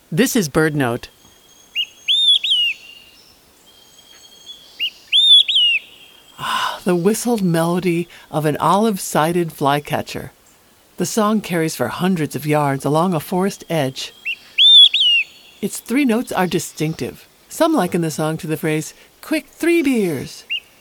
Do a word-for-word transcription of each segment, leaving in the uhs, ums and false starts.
This is BirdNote. Ah, the whistled melody of an olive-sided flycatcher. The song carries for hundreds of yards along a forest edge. Its three notes are distinctive. Some liken the song to the phrase, "Quick, three beers."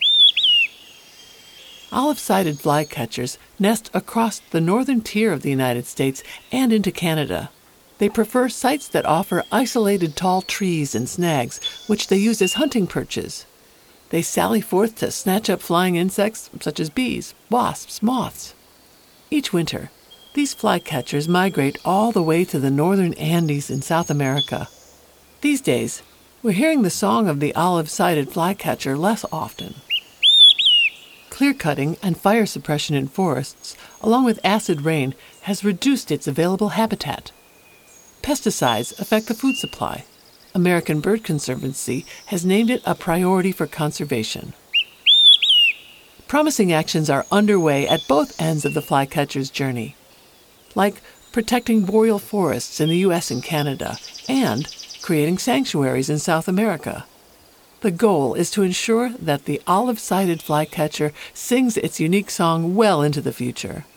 Olive-sided flycatchers nest across the northern tier of the United States and into Canada. They prefer sites that offer isolated tall trees and snags, which they use as hunting perches. They sally forth to snatch up flying insects such as bees, wasps, moths. Each winter, these flycatchers migrate all the way to the northern Andes in South America. These days, we're hearing the song of the olive-sided flycatcher less often. Clear-cutting and fire suppression in forests, along with acid rain, has reduced its available habitat. Pesticides affect the food supply. American Bird Conservancy has named it a priority for conservation. Promising actions are underway at both ends of the flycatcher's journey, like protecting boreal forests in the U S and Canada, and creating sanctuaries in South America. The goal is to ensure that the olive-sided flycatcher sings its unique song well into the future.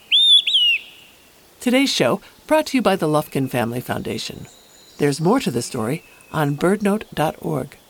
Today's show brought to you by the Lufkin Family Foundation. There's more to the story on bird note dot org.